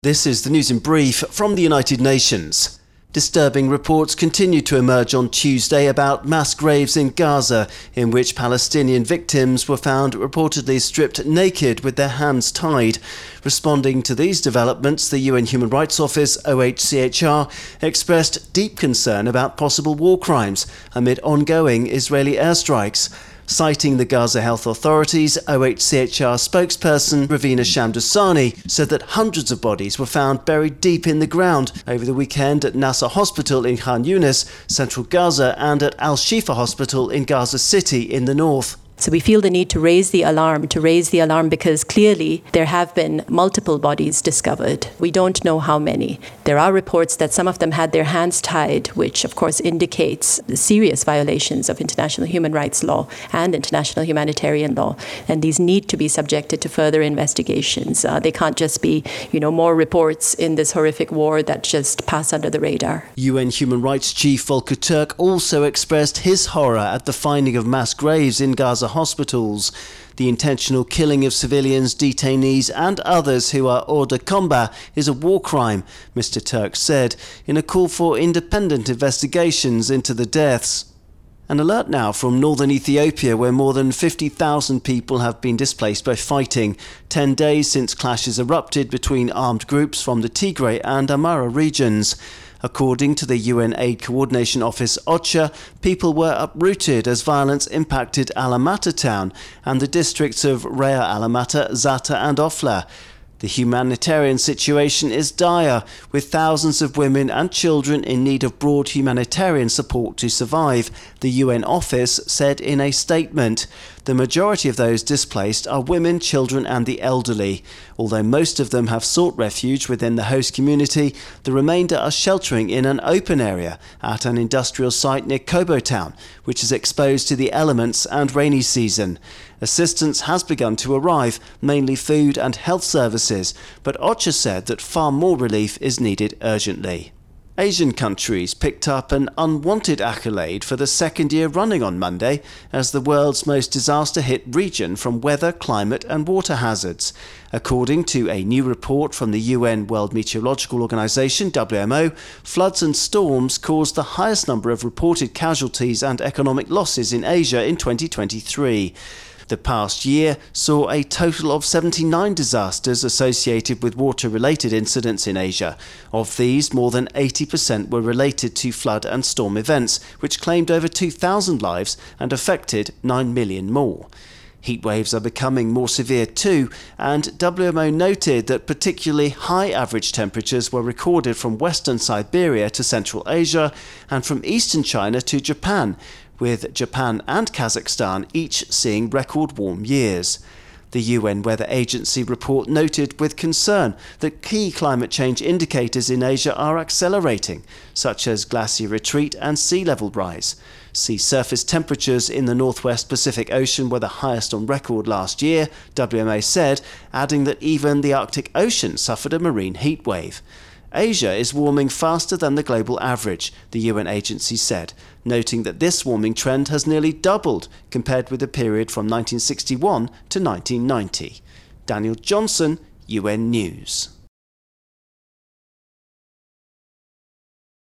This is the news in brief from the United Nations. Disturbing reports continued to emerge on Tuesday about mass graves in Gaza, in which Palestinian victims were found reportedly stripped naked with their hands tied. Responding to these developments, the UN Human Rights Office, OHCHR, expressed deep concern about possible war crimes amid ongoing Israeli airstrikes. Citing the Gaza Health Authorities, OHCHR spokesperson Ravina Shamdasani said that hundreds of bodies were found buried deep in the ground over the weekend at Nasser Hospital in Khan Yunis, central Gaza, and at Al-Shifa Hospital in Gaza City in the north. So we feel the need to raise the alarm because clearly there have been multiple bodies discovered. We don't know how many. There are reports that some of them had their hands tied, which of course indicates the serious violations of international human rights law and international humanitarian law. And these need to be subjected to further investigations. They can't just be, more reports in this horrific war that just pass under the radar. UN Human Rights Chief Volker Turk also expressed his horror at the finding of mass graves in Gaza hospitals. The intentional killing of civilians, detainees and others who are hors de combat is a war crime, Mr. Turk said, in a call for independent investigations into the deaths. An alert now from northern Ethiopia, where more than 50,000 people have been displaced by fighting, 10 days since clashes erupted between armed groups from the Tigray and Amhara regions. According to the UN Aid Coordination Office OCHA, people were uprooted as violence impacted Alamata town and the districts of Rea Alamata, Zata and Ofla. The humanitarian situation is dire, with thousands of women and children in need of broad humanitarian support to survive, the UN office said in a statement. The majority of those displaced are women, children and the elderly. Although most of them have sought refuge within the host community, the remainder are sheltering in an open area at an industrial site near Kobo town, which is exposed to the elements and rainy season. Assistance has begun to arrive, mainly food and health services, but OCHA said that far more relief is needed urgently. Asian countries picked up an unwanted accolade for the second year running on Monday as the world's most disaster-hit region from weather, climate and water hazards. According to a new report from the UN World Meteorological Organization, WMO, floods and storms caused the highest number of reported casualties and economic losses in Asia in 2023. The past year saw a total of 79 disasters associated with water-related incidents in Asia. Of these, more than 80% were related to flood and storm events, which claimed over 2,000 lives and affected 9 million more. Heat waves are becoming more severe too, and WMO noted that particularly high average temperatures were recorded from western Siberia to Central Asia and from eastern China to Japan, with Japan and Kazakhstan each seeing record warm years. The UN Weather Agency report noted with concern that key climate change indicators in Asia are accelerating, such as glacier retreat and sea level rise. Sea surface temperatures in the northwest Pacific Ocean were the highest on record last year, WMA said, adding that even the Arctic Ocean suffered a marine heat wave. Asia is warming faster than the global average, the UN agency said, noting that this warming trend has nearly doubled compared with the period from 1961 to 1990. Daniel Johnson, UN News.